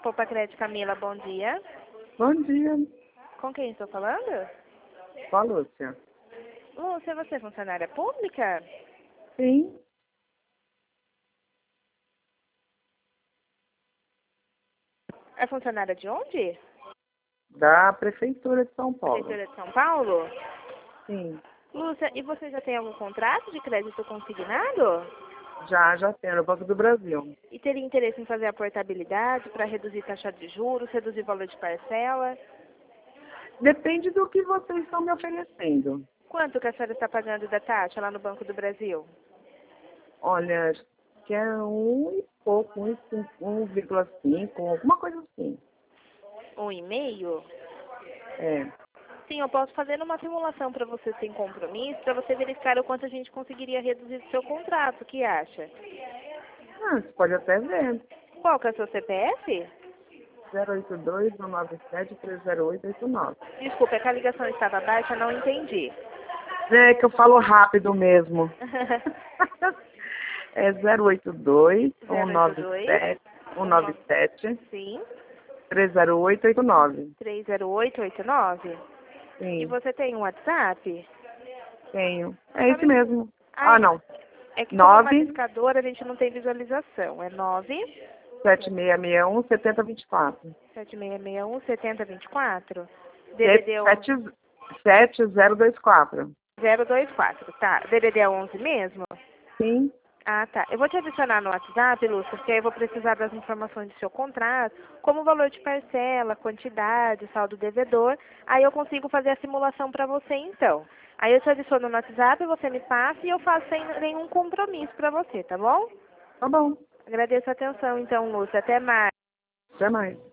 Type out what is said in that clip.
Copa Crédito, Camila, bom dia. Bom dia. Com quem estou falando? Com a Lúcia. Lúcia, você é funcionária pública? Sim. É funcionária de onde? Da Prefeitura de São Paulo. Prefeitura de São Paulo? Sim. Lúcia, e você já tem algum contrato de crédito consignado? Já tenho, no Banco do Brasil. E teria interesse em fazer a portabilidade para reduzir taxa de juros, reduzir valor de parcela? Depende do que vocês estão me oferecendo. Quanto que a senhora está pagando da taxa lá no Banco do Brasil? Olha, acho que é um e pouco, 1,5, alguma coisa assim. 1,5? É. Sim, eu posso fazer uma simulação para você sem compromisso, para você verificar o quanto a gente conseguiria reduzir o seu contrato. O que acha? Você pode até ver. Qual que é o seu CPF? 082-197-30889. Desculpa, é que a ligação estava baixa, não entendi. É que eu falo rápido mesmo. É 082-197-197. Sim. 30889. 30889? E Sim, você tem um WhatsApp? tenho. É esse mesmo. Ai, Não. é que como é uma 9 discadora, a gente não tem visualização. É 7661 7024. 7661 7024? DDD 7024. 024, tá. DDD é 11 mesmo? Sim. Ah, tá. Eu vou te adicionar no WhatsApp, Lúcia, porque aí eu vou precisar das informações do seu contrato, como o valor de parcela, quantidade, saldo devedor. Aí eu consigo fazer a simulação para você, então. Aí eu te adiciono no WhatsApp, você me passa e eu faço sem nenhum compromisso para você, tá bom? Tá bom. Agradeço a atenção, então, Lúcia. Até mais. Até mais.